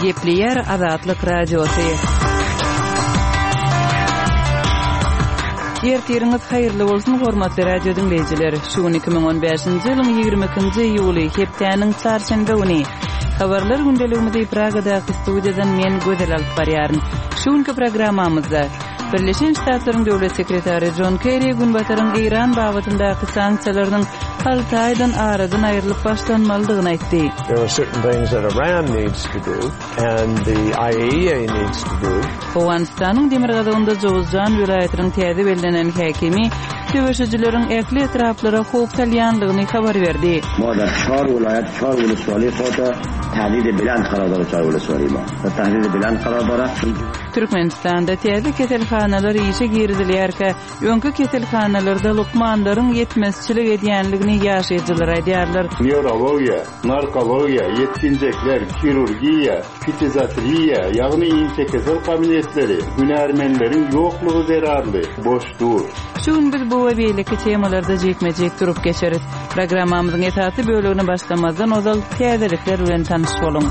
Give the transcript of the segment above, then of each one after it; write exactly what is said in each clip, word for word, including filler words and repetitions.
Gepleyer Azatlyk Radiosu. Ertiriňiz haýyrly bolsun hormatly radio dinleýijileri. Şu iki ming on beşinji ýylyň ýigirme ikinji ýuly hepdeniň çarşamba güni habarlar gündeligimizde Pragadaky studiýadan men Gözel alyp barýaryn. Şu günki programmamyzda Birleşen Ştatlaryň döwlet sekretary John Kerry günbataryň Iran babatyndaky sanksiýalarynyň altı aýdan aradan aýrylyp başlanmalydygyny aýtdy. There are certain things that Iran needs to do and the I A E A needs to do. Owganistanyň Demirgazawynda Jowzjan vilayatynyň täze belgilenen häkimi döwüşçileriň ekli etraplara howp salýanlygyny habar berdi. Moda çar vilayat çar welaýaty hota tahdid bilen kararlar çar welaýaty var. Bu tahdid bilen kararlara Türkmenistanda täze keselhanalar işe girdilýärke, öňkü keselhanalarda lukmanlaryň yetmezçilik edýänligini ýaşaýjylar aýdýarlar. Neurologiya, narkologiya, yetkinjekler, kirurgiya, fitizatriya, ýagny ince kesel kabiliýetleri, hünärmenleriň ýoklugy zerarly, boşdur. Şun biz bu we beýleki temalarda jekmejek durup geçerit. Programmamyzyň etaty bölügini başlamazdan ozal täzelikler bilen tanyş boluň.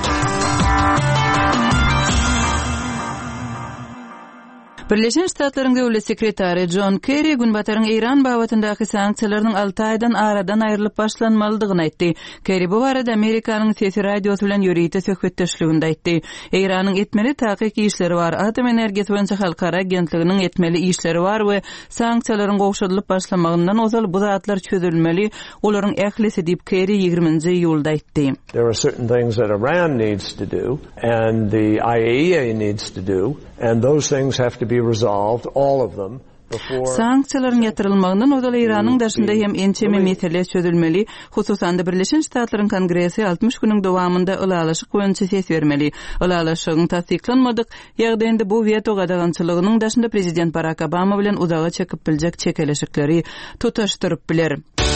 Birleşen Ştatlaryň döwlet sekretary John Kerry günbataryň Iran babatyndaky sanksiýalarynyň altı aýdan aradan aýrylyp başlanmalydygyny aýtdy. Kerry bu barada Amerikanyň sesi radiosu bilen ýörüýte söhbetdeşliginde aýtdy. Iranyň etmeli takyk işleri bar. Atom energiýasi boýunça halkara agentliginiň etmeli işleri bar we sanksiýalaryň gowşadylyp başlamagyndan ozal bu zatlar çözülmeli. Olaryň ählisi diýip Kerry ýygrüminji ýylda aýtdy. There are certain things that Iran needs to do and the I A E A needs to do, and those things have to be resolved, all of them. Sanksiýalaryň ýatyrylmagyndan ozal Iranyň daşynda hem ençeme mesele çözülmeli. Hususan da Birleşen Ştatlaryň Kongresi altmış güniň dowamında ulalaşyk boýunça ses bermeli. Ulalaşygyň tasdiklanmadyk ýagdaýynda bu veto gadagançylygynyň daşynda prezident Barack Obama bilen uzaga çekip biljek çekeleşikleri tutaşdyryp biler.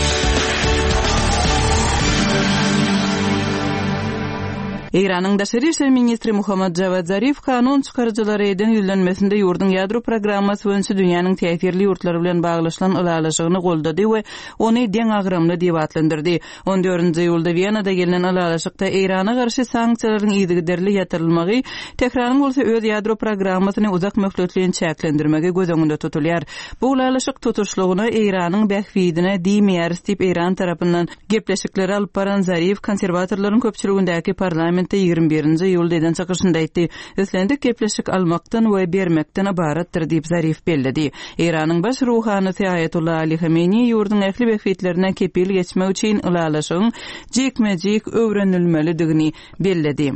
Iranyň daşary işler ministri Muhammad Javad Zarif kanun çykarjylary eden ýüzlenmesinde ýurdun ýadro programmasy boýunça dünýäniň täsirli ýurtlary bilen baglaşylan ulalaşygyny goldady we ony deň agramly diýip atlandyrdy. on dördünji ýylda Wienada gelinen ulalaşykda Irana garşy sanksiýalaryň ýygyderli ýatyrylmagy tekraryn bolsa öz ýadro programmasyny uzak möhletliň çäklendirmegi göz öňünde tutulýar. Bu ulalaşyk tutuşlugyny Iranyň bähwidine diýmeýär diýip Iran tarapyndan gepleşikleri alyp baran Zarif konserwatorlaryň köpçüligindäki parlament ýygrimi birinji ýylda eden çykyşynda aýtdy. Öslendik gepleşik almakdan we bermekden ibaratdyr diýip Zarif bellidi. Iranyň baş ruhanysy Ayatullah Ali Khamenei ýurdun ähli bähwitlerine kepil geçmek üçin ulalaşygyň jekmejek öwrenilmelidigini bellidi.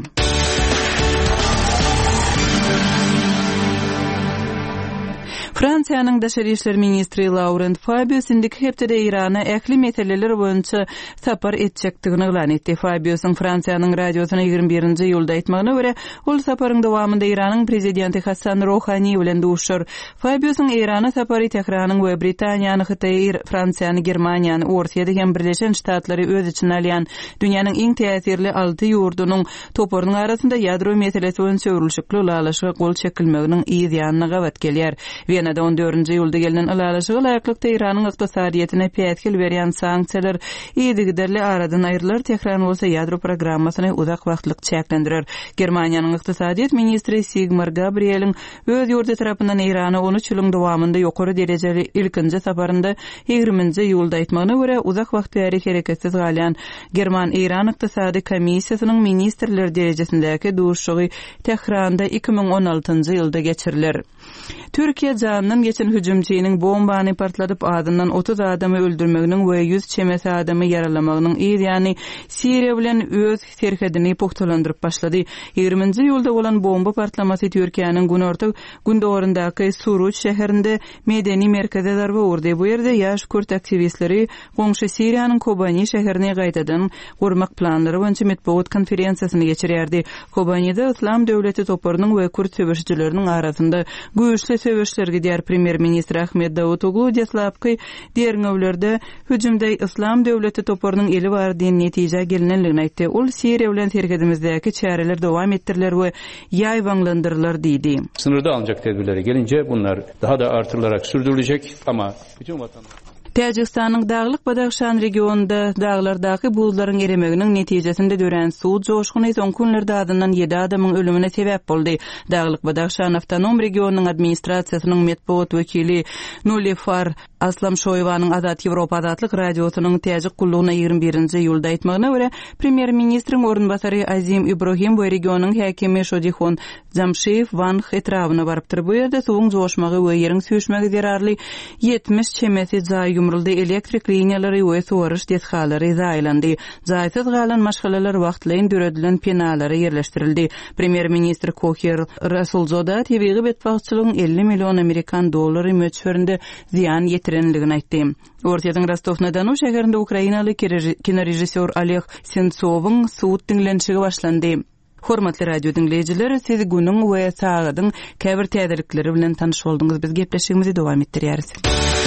Fransiýanyň daşary işler ministri Laurent Fabius indik hepde Irana ähli meseleler boýunça sapar etjekdigini elan etdi. Fabiusyň Fransiýanyň radiosuna ýygrimi birinji ýylda aýtmagyna görä, ol saparyň dowamında Iranyň prezidenti Hassan Rouhani bilen duşur. Fabiusyň Irana sapary Tehranyň we Britaniýanyň, Hytaýy, Fransiýany, Germaniýany, Orsiýada hem Birleşen Ştatlary öz içine alýan dünýäniň iň täsirli alty ýurdunyň toparynyň arasynda ýadro meselesi boýunça öwrülşikli ulalaşyga gol çekilmeginiň ýa-ýanyna gawat gelýär. Wienada on dördünji ýylda gelinen ulalaşygy laýyklykda Iranyň ykdysadyetine pätkil berýän sanksiýalar ýygyderli aradan aýrylar tekrar bolsa ýadro programmasyny uzak wagtlyk çäklendirer. Germaniýanyň ykdysadyet ministri Sigmar Gabrieliň öz ýurdu tarapyndan Irana on üç ýylyň dowamında ýokary derejeli ilkinji saparynda ýygrüminji ýylda aýtmagyna görä uzak wagt bäri hereketsiz galýan German-Iran ykdysady komissiýasynyň ministrler derejesindäki duşugy Tehranda iki ming on altynjy ýylda geçiriler. Türkiýe janynyň geçen hüjümçiniň bombany partladyp adyndan otuz adamy öldürmeginiň we yüz çemesi adamy yaralamagynyň ýa-ni Siriýa bilen öz serhedini puhtalandyryp başlady. ýygrüminji ýylda bolan bomba partlamasy Türkiýanyň günorta gündorundaky Suruç şäherinde medeni merkeze darba urdy. Bu ýerde ýaş Kürt aktivistleri goňşy Siriýanyň Kobani şäherine gaýtadan gurmak planlary boýunça metbuat konferensiýasyny geçirýärdi. Kobani'de İslam döwleti toparynyň we Kürt söwüşçileriniň arasynda güýçli söwüşler gidýär. Premier ministr Ahmed Davutoglu deslapky derňewlerde hüjümde İslam döwleti toparynyň eli bar diýen netije gelinenligini aýtdy. Ol Siriýa bilen serhedimizdäki çäreler dowam ettiriler we ýaýwanlandyrylar diýdi. Sınırda alınacak tedbirlere gelince bunlar daha da artırılarak sürdürülecek ama bütün vatandaşlar Täjikistanyň Daglyk Badakhşan regionunda daglardaky buzlaryň eremeginiň netijesinde dören suw joşguny son günlerde adından yedi adamyň ölümine sebäp boldy. Daglyk Badakhşan awtonom regionunyň administrasiýasynyň medeniýet wekili Nulifar Aslamşoýewanyň Azat Ýewropa adatlyk radiosynyň täjik gullugyna ýygrimi birinji ýylda aýtmagyna görä, premier ministriň orunbasary Azim Ibrahim bu regionyň häkimi Şodihon Jamşeýew Van Hetrawyna barypdyr. Bu ýerde suwuň joşmagy we ýeriň süýşmegi zerarly yetmiş çemesi jaý ýumruldy, elektrik liniýalary we suwaryş dethalary zaýlandy. Zaýsyz galan maşgalalar wagtlaýyn döredilen penalary ýerleşdirildi. Premier ministr Kohir Rasulzoda tebigy betbagçylygyň elli million Amerikan dollary möçberinde ziýan ýetirenligini aýtdy. Ortaýadyň Rostov-na-Donu şäherinde Ukrainaly kinorežissor Oleg Sentsowyň suwut dinlenşigi başlandy. Hormatly radio dinleýijiler, siz günüň we sagadyň käbir täzelikleri bilen tanyş boldyňyz. Biz gepleşigimizi dowam etdirýäris.